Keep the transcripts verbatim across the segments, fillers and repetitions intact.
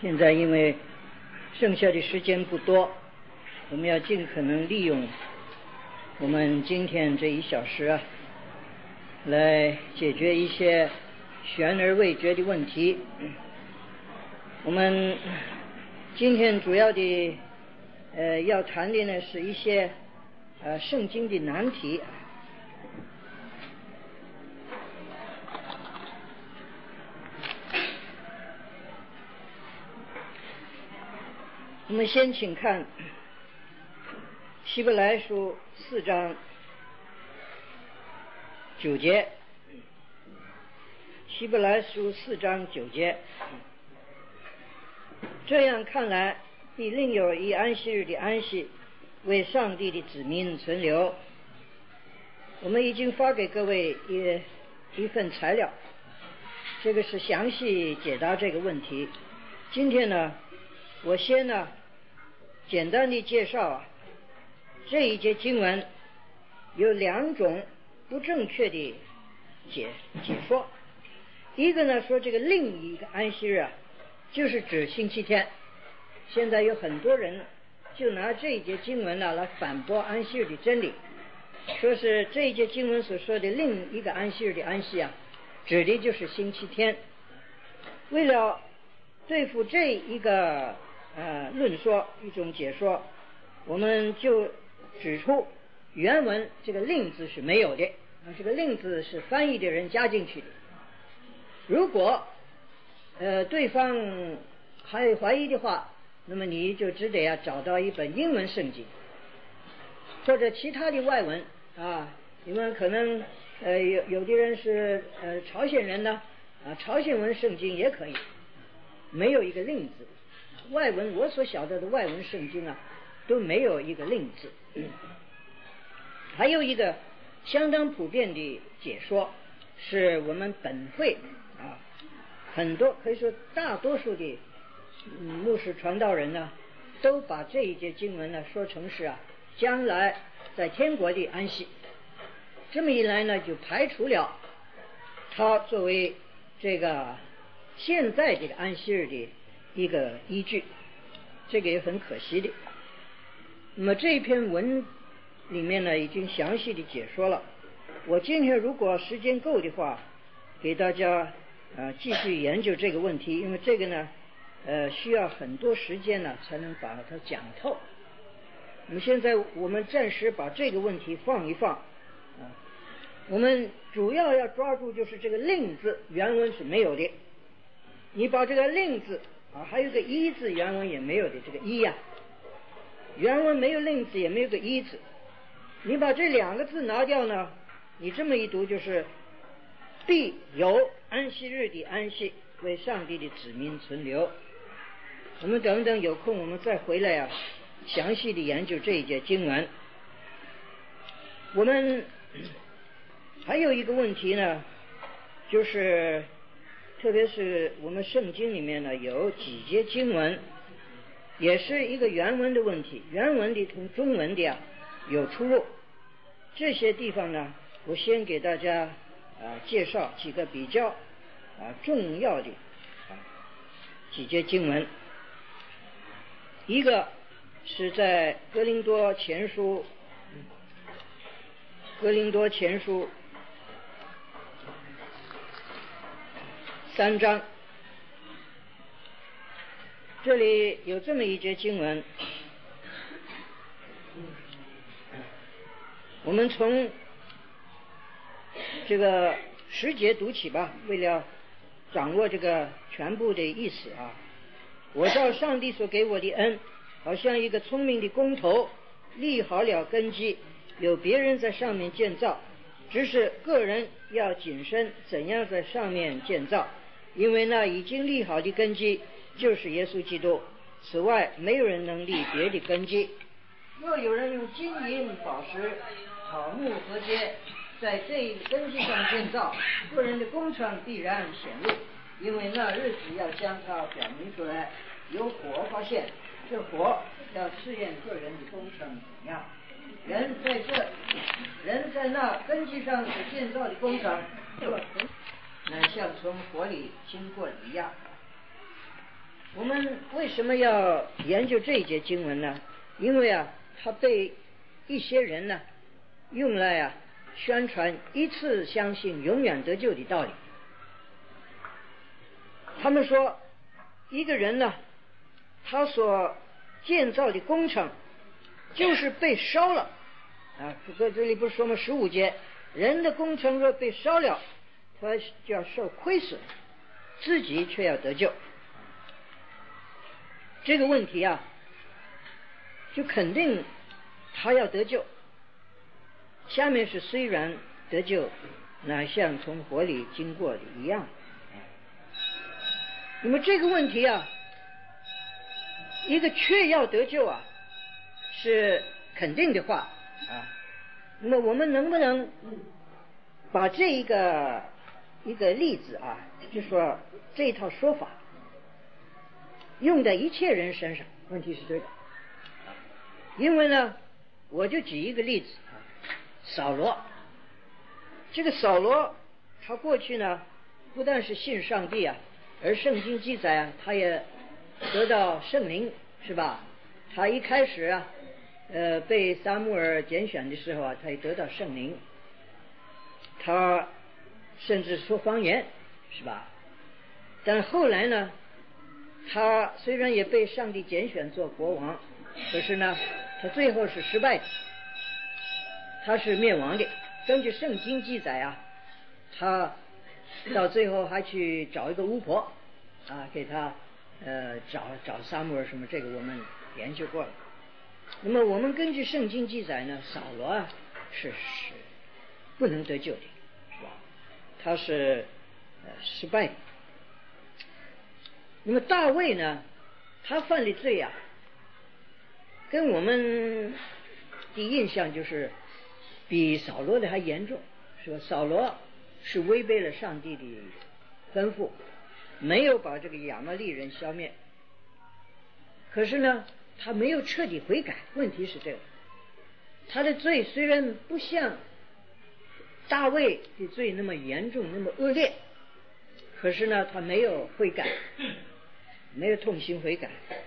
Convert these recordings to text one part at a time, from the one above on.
现在因为剩下的时间不多，我们要尽可能利用我们今天这一小时啊，来解决一些悬而未决的问题。我们今天主要的呃要谈的呢是一些呃圣经的难题。我们先请看希伯来书四章九节，希伯来书四章九节，这样看来，必另有一安息日的安息，为上帝的子民存留。我们已经发给各位一一份材料，这个是详细解答这个问题。今天呢，我先呢简单的介绍这一节经文有两种不正确的解解说。一个呢说这个另一个安息日啊，就是指星期天。现在有很多人就拿这一节经文呢来反驳安息日的真理，说是这一节经文所说的另一个安息日的安息啊，指的就是星期天。为了对付这一个呃论说一种解说，我们就指出原文这个令字是没有的，啊，这个令字是翻译的人加进去的。如果呃对方还有怀疑的话，那么你就只得要找到一本英文圣经或者其他的外文啊。你们可能呃有有的人是呃朝鲜人呢，啊朝鲜文圣经也可以，没有一个令字。外文我所晓得的外文圣经啊都没有一个令字。嗯、还有一个相当普遍的解说，是我们本会啊很多可以说大多数的、嗯、牧师传道人呢都把这一节经文呢说成是啊将来在天国的安息。这么一来呢，就排除了它作为这个现在这个安息日的一个依据，这个也很可惜的。那么这一篇文里面呢已经详细的解说了，我今天如果时间够的话，给大家呃继续研究这个问题，因为这个呢呃需要很多时间呢才能把它讲透。那么现在我们暂时把这个问题放一放啊，我们主要要抓住就是这个令字原文是没有的。你把这个令字啊，还有个一字原文也没有的，这个一呀、啊，原文没有令字也没有个一字，你把这两个字拿掉呢，你这么一读就是必有安息日的安息，为上帝的子民存留。我们等等有空我们再回来啊，详细的研究这一节经文。我们还有一个问题呢，就是特别是我们圣经里面呢有几节经文也是一个原文的问题，原文的同中文的啊有出入。这些地方呢，我先给大家啊介绍几个比较啊重要的啊几节经文。一个是在哥林多前书，哥林多前书三章，这里有这么一节经文，我们从这个十节读起吧，为了掌握这个全部的意思啊。我照上帝所给我的恩，好像一个聪明的工头，立好了根基，有别人在上面建造，只是个人要谨慎怎样在上面建造，因为那已经立好的根基就是耶稣基督，此外没有人能立别的根基。若有人用金银宝石草木和秸在这根基上建造，个人的工程必然显露，因为那日子要将它表明出来，有火发现，这火要试验个人的工程怎样。人在这人在那根基上所建造的工程，乃像从火里经过的一样。 我们为什么要研究这一节经文呢？因为啊，它被一些人呢用来啊宣传一次相信永远得救的道理。他们说，一个人呢，他所建造的工程就是被烧了啊。这这里不是说吗？十五节，人的工程若被烧了，他就要受亏损，自己却要得救。这个问题啊，就肯定他要得救。下面是虽然得救，乃像从火里经过的一样。那么这个问题啊，一个却要得救啊，是肯定的话啊。那么我们能不能把这一个一个例子啊，就说这一套说法用在一切人身上？问题是这个。因为呢，我就举一个例子啊，扫罗。这个扫罗他过去呢，不但是信上帝啊，而圣经记载啊，他也得到圣灵，是吧？他一开始啊，呃，被撒母耳拣选的时候啊，他也得到圣灵，他甚至说方言，是吧？但后来呢，他虽然也被上帝拣选做国王，可是呢，他最后是失败的，他是灭亡的。根据圣经记载啊，他到最后还去找一个巫婆啊，给他呃找找撒母耳什么，这个我们研究过了。那么我们根据圣经记载呢，扫罗啊是是不能得救的，是吧？他是呃失败的。那么大卫呢，他犯的罪啊，跟我们的印象就是比扫罗的还严重，是吧？扫罗是违背了上帝的吩咐，没有把这个亚玛力人消灭，可是呢，他没有彻底悔改。问题是这个，他的罪虽然不像大卫的罪那么严重那么恶劣，可是呢，他没有悔改，没有痛心悔改。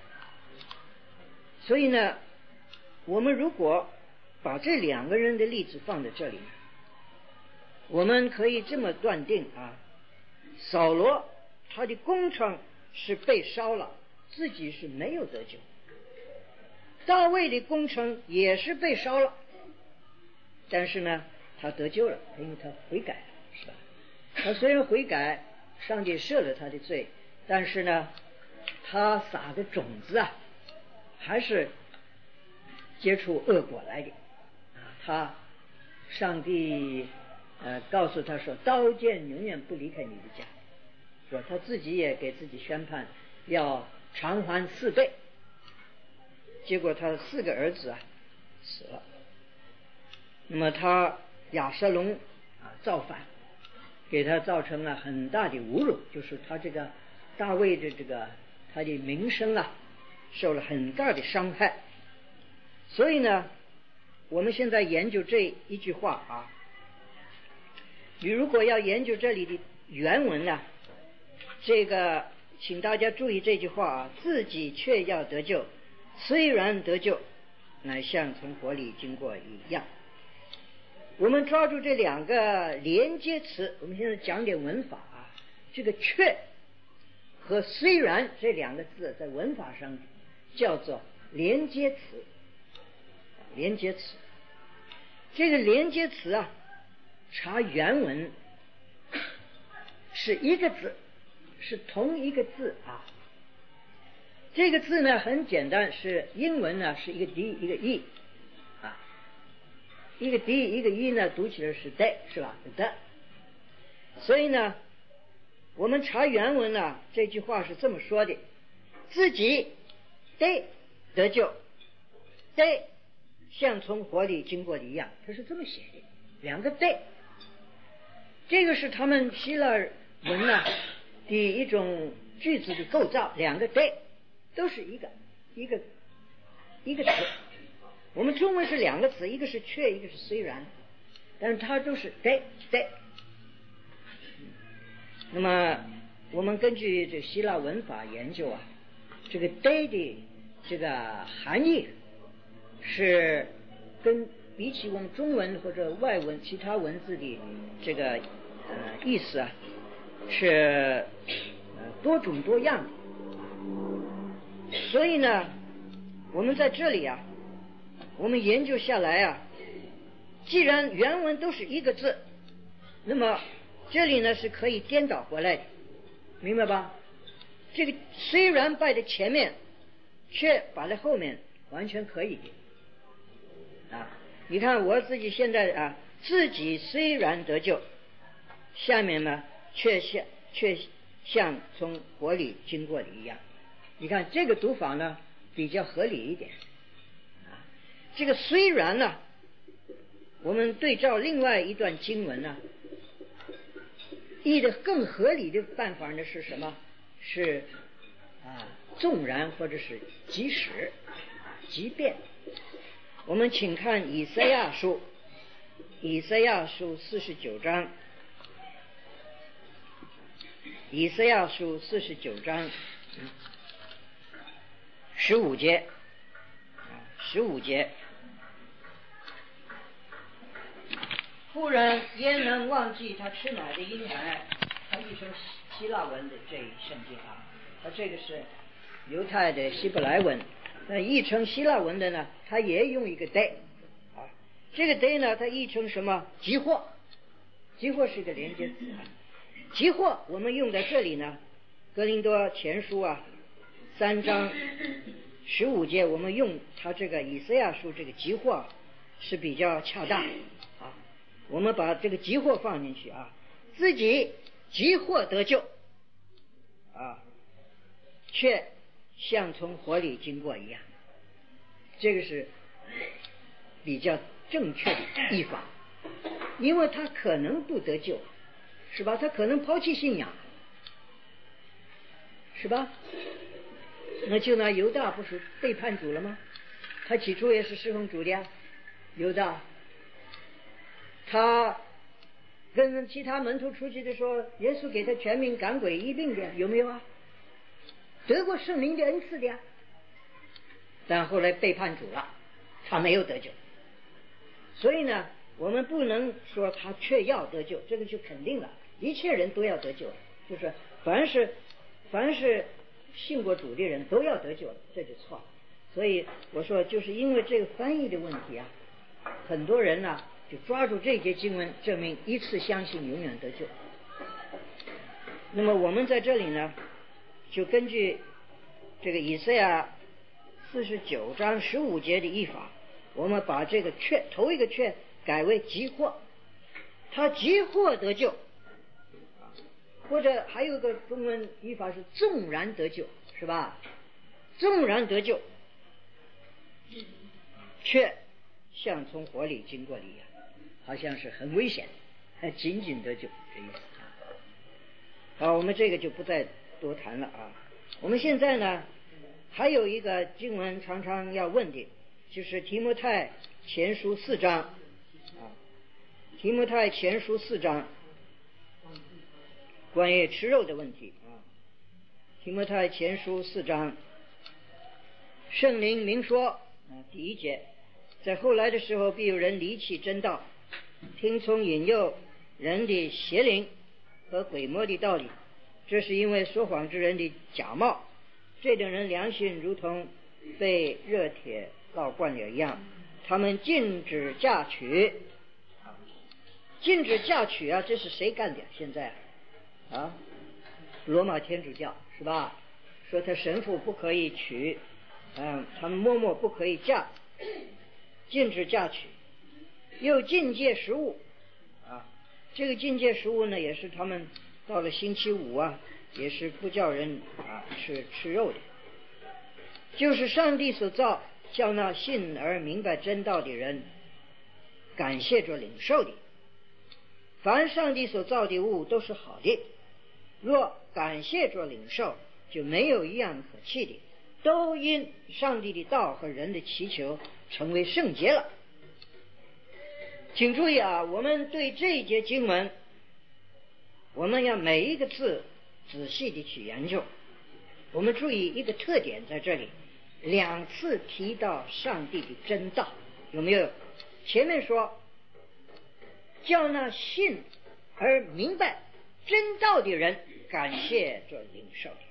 所以呢，我们如果把这两个人的例子放在这里，我们可以这么断定啊，扫罗他的工程是被烧了，自己是没有得救。大卫的工程也是被烧了，但是呢，他得救了，因为他悔改了，是吧？他虽然悔改，上帝赦了他的罪，但是呢，他撒的种子啊，还是结出恶果来的。他上帝呃告诉他说，刀剑永远不离开你的家，说他自己也给自己宣判要偿还四倍。结果他四个儿子啊死了，那么他亚撒龙啊造反，给他造成了很大的侮辱，就是他这个大卫的这个他的名声啊受了很大的伤害。所以呢，我们现在研究这一句话啊，你如果要研究这里的原文呢，这个请大家注意这句话啊，自己却要得救，虽然得救，乃像从火里经过一样。我们抓住这两个连接词，我们现在讲点文法啊。这个却和虽然这两个字在文法上叫做连接词，连接词。这个连接词啊，查原文是一个字，是同一个字啊。这个字呢很简单，是英文呢是一个 d 一个 e 啊，一个 d 一个 e 呢读起来是 de 是吧？的。所以呢，我们查原文呢，这句话是这么说的：自己得得救，得像从火里经过的一样，它是这么写的，两个得。这个是他们希腊文呢的一种句子的构造，两个得都是一个一个一个词。我们中文是两个词，一个是却，一个是虽然，但是它都是得得。那么我们根据这希腊文法研究啊， 这个 day 的这个含义是跟比起我们中文或者外文其他文字的这个呃意思啊，是呃多种多样的。所以呢，我们在这里啊，我们研究下来啊，既然原文都是一个字，那么这里呢是可以颠倒过来的，明白吧？这个虽然摆在前面，却摆在后面，完全可以的啊。你看我自己现在啊，自己虽然得救，下面呢却像却像从火里经过的一样。你看这个读法呢比较合理一点啊。这个虽然呢，我们对照另外一段经文呢，译的更合理的办法呢是什么？是啊，纵然或者是即使即便。我们请看以赛亚书，以赛亚书四十九章，以赛亚书四十九章十五节，十五节，妇人焉能忘记他吃奶的婴孩？他译成希腊文的这一圣经啊，他这个是犹太的希伯来文。那译成希腊文的呢，它也用一个 day 啊，这个 day 呢，它译成什么？急祸，急祸是一个连接词。急祸我们用在这里呢，哥林多前书啊三章十五节，我们用它这个以赛亚书这个急祸是比较恰当啊。我们把这个急祸放进去啊，自己急祸得救啊，却像从火里经过一样，这个是比较正确的译法，因为他可能不得救，是吧？他可能抛弃信仰，是吧？那就拿犹大不是背叛主了吗？他起初也是侍奉主的呀，犹大，他跟其他门徒出去的时候，耶稣给他全民赶鬼医病的，有没有啊？得过圣灵的恩赐的呀，但后来背叛主了，他没有得救。所以呢，我们不能说他却要得救，这个就肯定了，一切人都要得救，就是凡是凡是信过主的人都要得救，这就错了。所以我说，就是因为这个翻译的问题啊，很多人呢就抓住这节经文，证明一次相信永远得救。那么我们在这里呢，就根据这个以赛亚四十九章十五节的译法，我们把这个却头一个却改为急祸，他急祸得救，或者还有一个中文译法是纵然得救，是吧？纵然得救，却像从火里经过的一样，好像是很危险，还仅仅得救这意思。好，我们这个就不再多谈了啊。我们现在呢还有一个经文常常要问的，就是提摩太前书四章啊，提摩太前书四章关于吃肉的问题啊。提摩太前书四章，圣灵明说啊，第一节，在后来的时候必有人离弃真道，听从引诱人的邪灵和鬼魔的道理，这是因为说谎之人的假冒，这等人良心如同被热铁烙惯了一样，他们禁止嫁娶，禁止嫁娶啊，这是谁干的？现在啊，罗马天主教是吧？说他神父不可以娶，嗯，他们嬷嬷不可以嫁，禁止嫁娶，又禁戒食物啊。这个禁戒食物呢，也是他们到了星期五啊，也是不叫人啊吃吃肉的，就是上帝所造，叫那信而明白真道的人感谢着领受的。凡上帝所造的物都是好的，若感谢着领受，就没有一样可弃的，都因上帝的道和人的祈求成为圣洁了。请注意啊，我们对这一节经文，我们要每一个字仔细的去研究， 我们注意一个特点在这里，两次提到上帝的真道，有没有？前面说叫那信而明白真道的人感谢这领受的，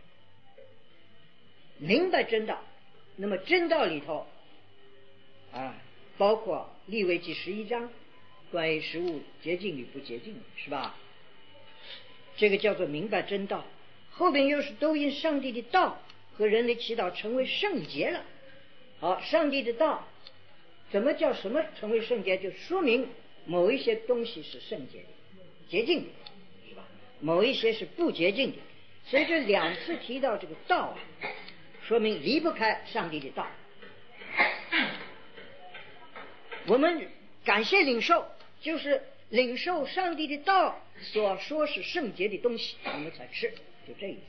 明白真道。那么真道里头啊，包括利未记十一章关于食物洁净与不洁净，是吧？这个叫做明白真道。后边又是都因上帝的道和人的祈祷成为圣洁了。好，上帝的道怎么叫什么成为圣洁？就说明某一些东西是圣洁的、洁净的，是吧？某一些是不洁净的。所以这两次提到这个道啊，说明离不开上帝的道。我们感谢领受，就是领受上帝的道所说是圣洁的东西，我们才吃，就这意思。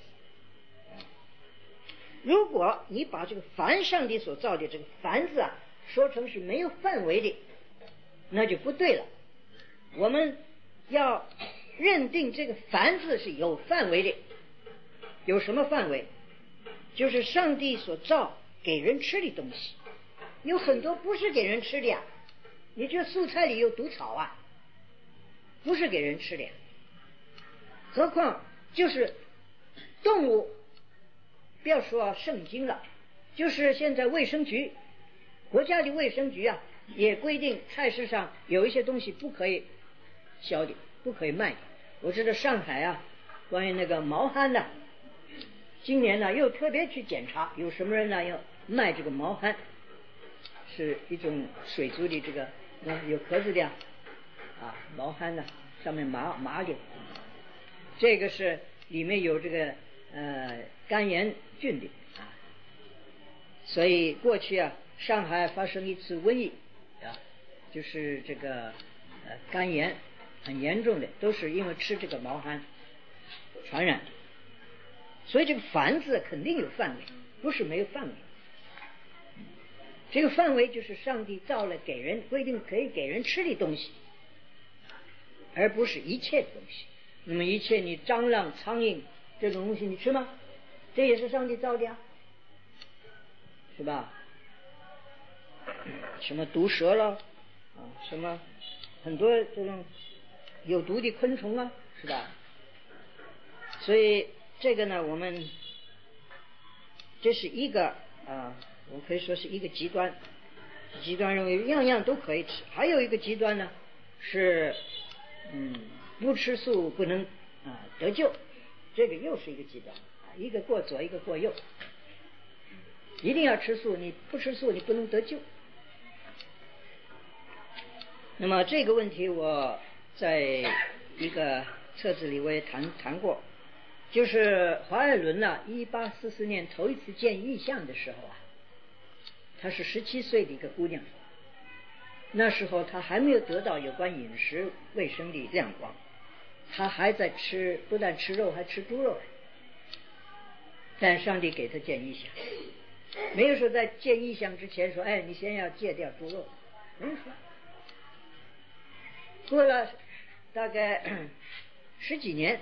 如果你把这个凡上帝所造的这个凡字啊说成是没有范围的，那就不对了。我们要认定这个凡字是有范围的。有什么范围？就是上帝所造给人吃的东西，有很多不是给人吃的呀。你这素菜里有毒草啊，不是给人吃的呀。何况就是动物，不要说圣经了，就是现在卫生局，国家的卫生局啊，也规定菜市上有一些东西不可以销的，不可以卖的。我知道上海啊，关于那个毛蚶的，今年呢又特别去检查，有什么人呢要卖这个毛蚶，是一种水族的这个有壳子的啊，啊毛蚶呢上面麻麻的，这个是里面有这个呃肝炎菌的啊，所以过去啊上海发生一次瘟疫啊，就是这个呃肝炎很严重的，都是因为吃这个毛蚶传染。所以这个凡字肯定有范围，不是没有范围。这个范围就是上帝造了给人规定可以给人吃的东西，而不是一切的东西。那么一切你蟑螂、苍蝇这种东西你吃吗？这也是上帝造的呀，是吧？什么毒蛇了啊，什么很多这种有毒的昆虫啊，是吧？所以这个呢，我们这是一个啊，我可以说是一个极端，极端认为样样都可以吃。还有一个极端呢，是嗯不吃素不能啊得救，这个又是一个极端，一个过左一个过右。一定要吃素，你不吃素你不能得救。那么这个问题我在一个册子里我也谈谈过。就是华爱伦呢，一八四四年头一次见异象的时候啊，她是十七岁的一个姑娘，那时候她还没有得到有关饮食卫生的亮光，她还在吃，不但吃肉还吃猪肉，但上帝给她见异象，没有说在见异象之前说，哎，你先要戒掉猪肉，没有说。过了大概十几年，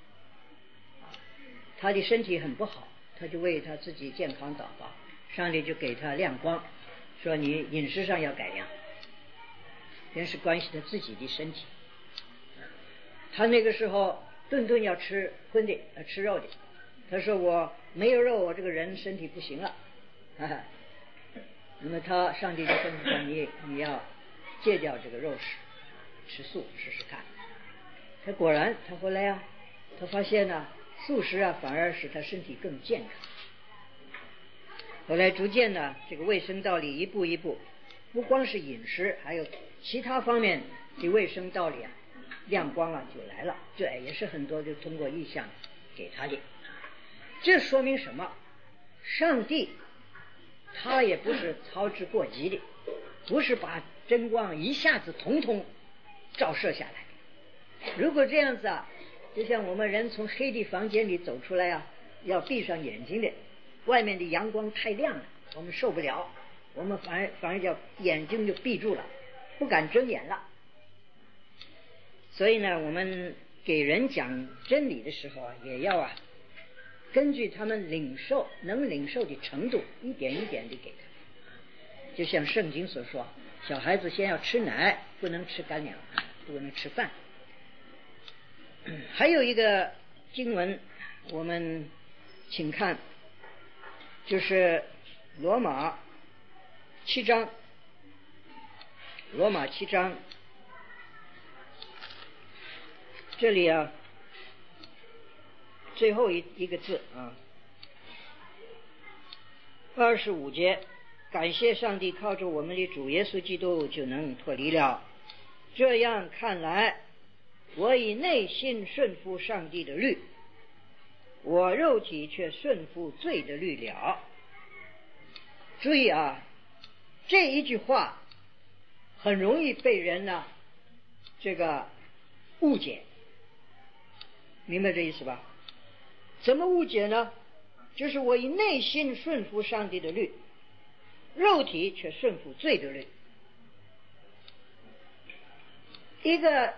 他的身体很不好，他就为他自己健康祷告，上帝就给他亮光，说你饮食上要改良，这是关系他自己的身体。他那个时候顿顿要吃荤的，要吃肉的，他说我没有肉，我这个人身体不行了。啊、那么他上帝就吩咐他，你你要戒掉这个肉食，吃素试试看。他果然，他后来啊，他发现呢、啊。素食啊，反而使他身体更健康。后来逐渐呢，这个卫生道理一步一步，不光是饮食，还有其他方面的卫生道理啊，亮光啊就来了。这也是很多就通过意象给他的。这说明什么？上帝他也不是操之过急的，不是把真光一下子统统照射下来。如果这样子啊，就像我们人从黑的房间里走出来啊，要闭上眼睛的，外面的阳光太亮了，我们受不了，我们反而反而叫眼睛就闭住了，不敢睁眼了。所以呢，我们给人讲真理的时候啊，也要啊根据他们领受能领受的程度，一点一点的给他。就像圣经所说，小孩子先要吃奶，不能吃干粮，不能吃饭。还有一个经文，我们请看，就是罗马七章，罗马七章这里啊，最后一一个字啊，二十五节，感谢上帝，靠着我们的主耶稣基督就能脱离了。这样看来，我以内心顺服上帝的律，我肉体却顺服罪的律了。注意啊，这一句话很容易被人呢、啊、这个误解，明白这意思吧？怎么误解呢？就是我以内心顺服上帝的律，肉体却顺服罪的律。一个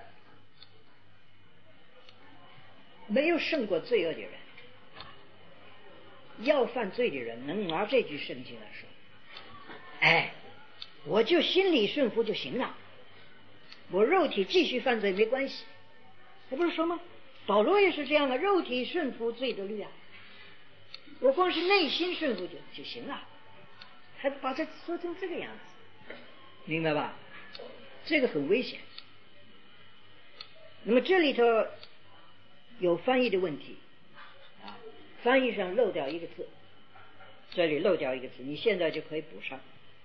没有胜过罪恶的人，要犯罪的人，能拿这句圣经来说，哎，我就心里顺服就行了，我肉体继续犯罪没关系。他不是说吗？保罗也是这样的，肉体顺服罪的律啊，我光是内心顺服就就行了，还把它说成这个样子，明白吧？这个很危险。那么这里头有翻译的问题啊，翻译上漏掉一个字，这里漏掉一个字，你现在就可以补上。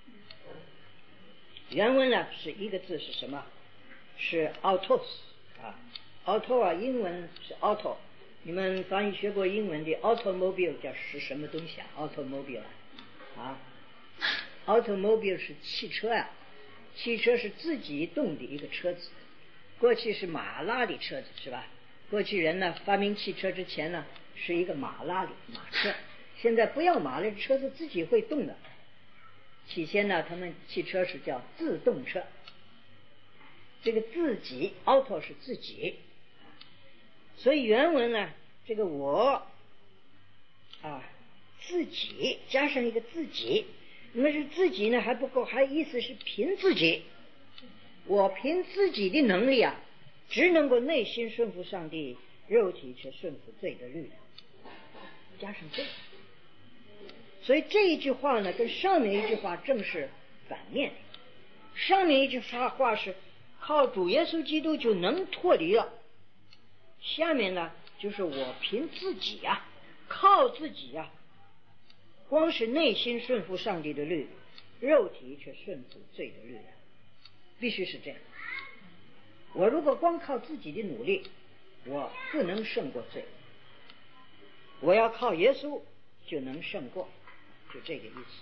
原文呢是一个字是什么？是 autos 啊 auto 啊，英文是 auto， 你们翻译学过英文的 automobile 叫是什么东西啊？ automobile 啊 automobile 是汽车啊，汽车是自己动的一个车子，过去是马拉的车子是吧？过去人呢发明汽车之前呢是一个马拉的马车，现在不要马拉的车子自己会动的，起先呢他们汽车是叫自动车，这个自己 auto 是自己，所以原文呢这个我啊自己加上一个自己，那么是自己呢还不够，还意思是凭自己，我凭自己的能力啊，只能够内心顺服上帝，肉体却顺服罪的律了，加上这个，所以这一句话呢跟上面一句话正是反面的。上面一句话是靠主耶稣基督就能脱离了，下面呢就是我凭自己啊，靠自己啊，光是内心顺服上帝的律，肉体却顺服罪的律了，必须是这样。我如果光靠自己的努力，我不能胜过罪，我要靠耶稣就能胜过，就这个意思。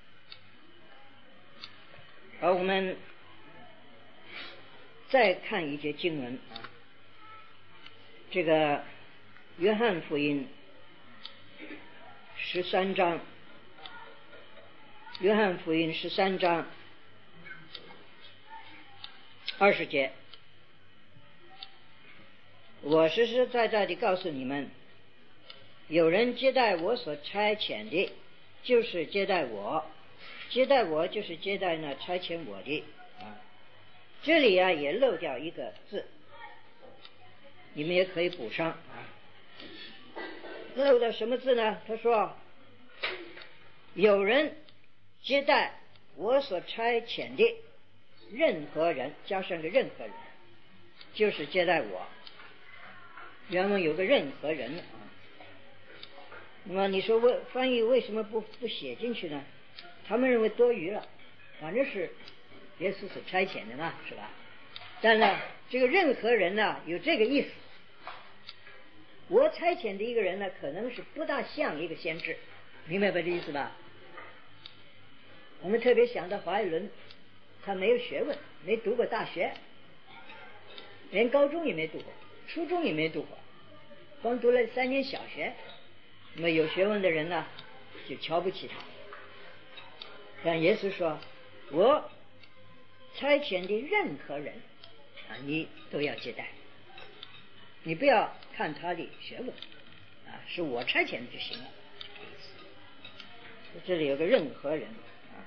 而我们再看一节经文啊，这个约翰福音十三章，约翰福音十三章二十节，我实实在在地告诉你们，有人接待我所差遣的，就是接待我，接待我就是接待那差遣我的啊。这里啊也漏掉一个字，你们也可以补上啊。漏掉什么字呢？他说有人接待我所差遣的任何人，加上个任何人，就是接待我。原文有个任何人啊，那么你说为翻译为什么不不写进去呢？他们认为多余了，反正是耶稣所差遣的嘛，是吧？但呢，这个任何人呢有这个意思，我差遣的一个人呢，可能是不大像一个先知，明白吧？这意思吧？我们特别想到华爱伦，他没有学问，没读过大学，连高中也没读过，初中也没读过，光读了三年小学。那么有学问的人呢就瞧不起他，但耶稣说我差遣的任何人啊，你都要接待，你不要看他的学问啊，是我差遣的就行了。这里有个任何人啊。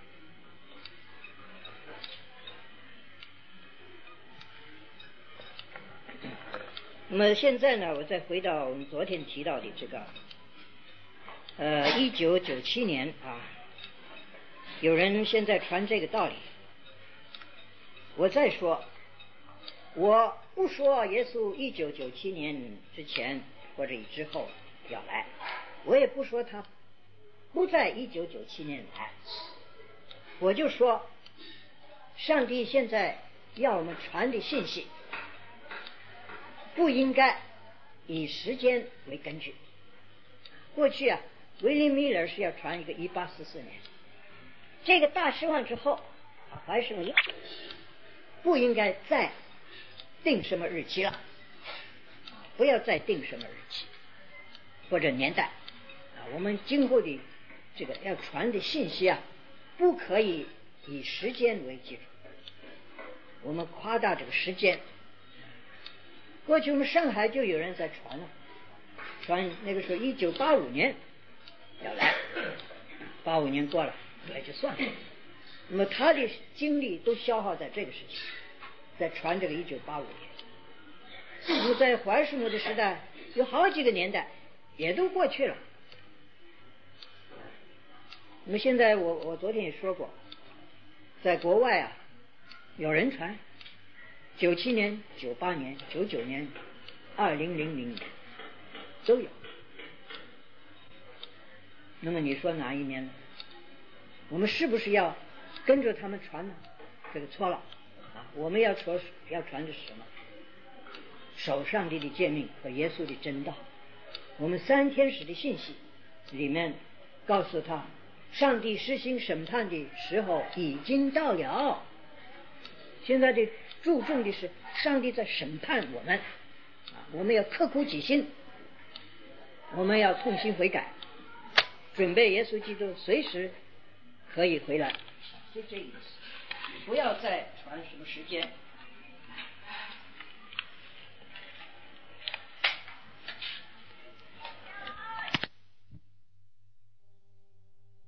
那么现在呢，我再回到我们昨天提到的这个，呃，一九九七年啊，有人现在传这个道理。我再说，我不说耶稣一九九七年之前或者之后要来，我也不说他不在一九九七年来，我就说，上帝现在要我们传的信息，不应该以时间为根据。过去啊，威廉米勒是要传一个一八四四年，这个大失望之后，还是没不应该再定什么日期了，不要再定什么日期或者年代啊。我们今后的这个要传的信息啊，不可以以时间为基础，我们夸大这个时间。过去我们上海就有人在传了，传那个时候一九八五年要来，八五年过了也就算了。那么他的精力都消耗在这个事情，在传这个一九八五年。那么在怀世母的时代，有好几个年代也都过去了。那么现在我我昨天也说过，在国外啊，有人传九七年、九八年、九九年、二零零零年都有。那么你说哪一年呢？我们是不是要跟着他们传呢？这个错了啊！我们要传要传的是什么？守上帝的诫命和耶稣的真道。我们三天使的信息里面告诉他，上帝施行审判的时候已经到了。现在的注重的是上帝在审判我们啊，我们要刻苦己心，我们要痛心悔改，准备耶稣基督随时可以回来，就这意思。不要再传什么时间。